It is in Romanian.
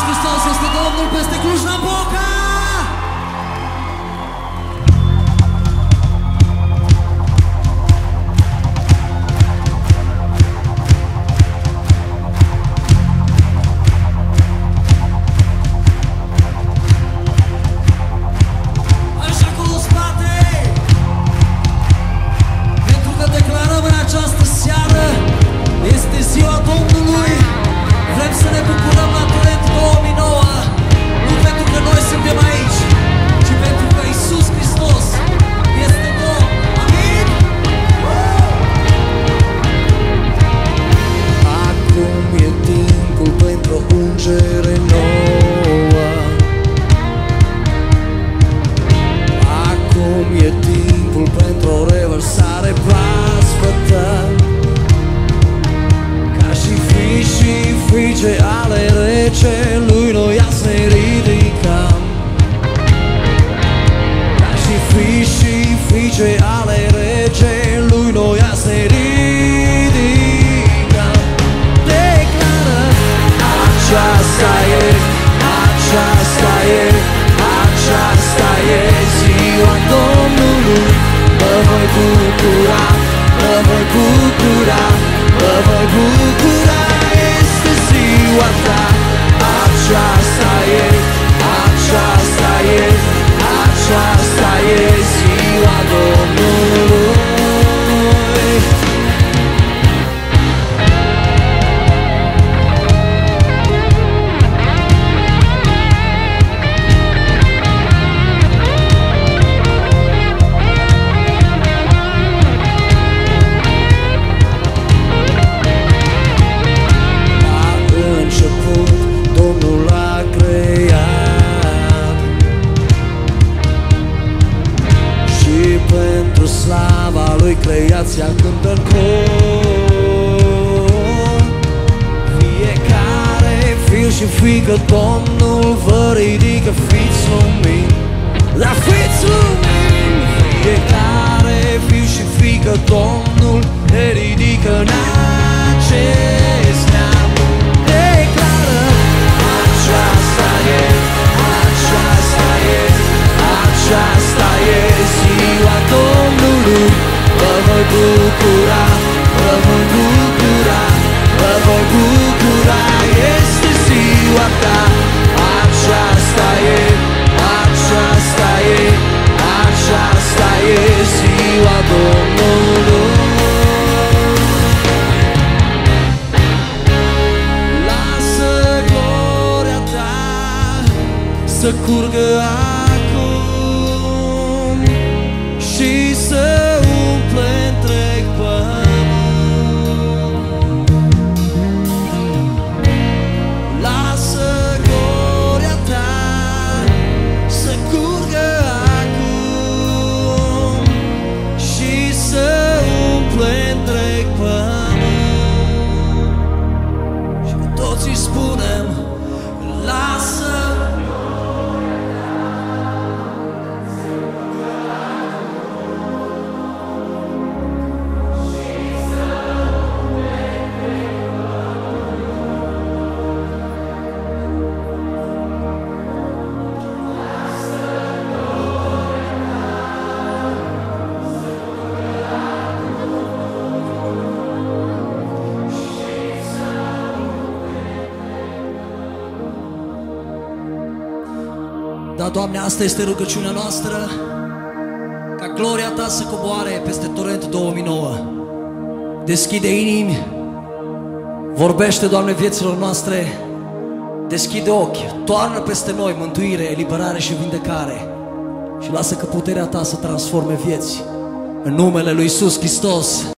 Hristos este Domnul peste Cluj-Napoca! Ale recelui noi azi ne ridicăm, ca și frice ale recelui noi azi ne ridicăm. Declară, aceasta e, aceasta e, aceasta e ziua Domnului. Mă voi bucura, mă voi bucura, mă voi bucura. Ziua ta, aceasta e, aceasta e, aceasta e ziua Domnului. Pentru slava lui creația cântă în cor. Fiecare fiu și fiică Domnul vă ridică, fiți lumini, la fiți lumini. Fiecare fiu și fiică Domnul ne ridică în acest neam. Declară, aceasta e, aceasta e, aceasta e ziua Domnului. Mă voi bucura, mă voi bucura, mă voi bucura. Este ziua ta, aceasta e, aceasta e, aceasta e ziua Domnului. Lasă gloria ta să curgă acum și să umple întreg pământ. Lasă gloria ta să curgă acum și să umple întreg pământ. Și cu toții spunem, lasă Da, Doamne, asta este rugăciunea noastră, ca gloria Ta să coboare peste Torrent 2009. Deschide inimi, vorbește, Doamne, vieților noastre, deschide ochi, toarnă peste noi mântuire, eliberare și vindecare și lasă că puterea Ta să transforme vieți. În numele lui Iisus Hristos.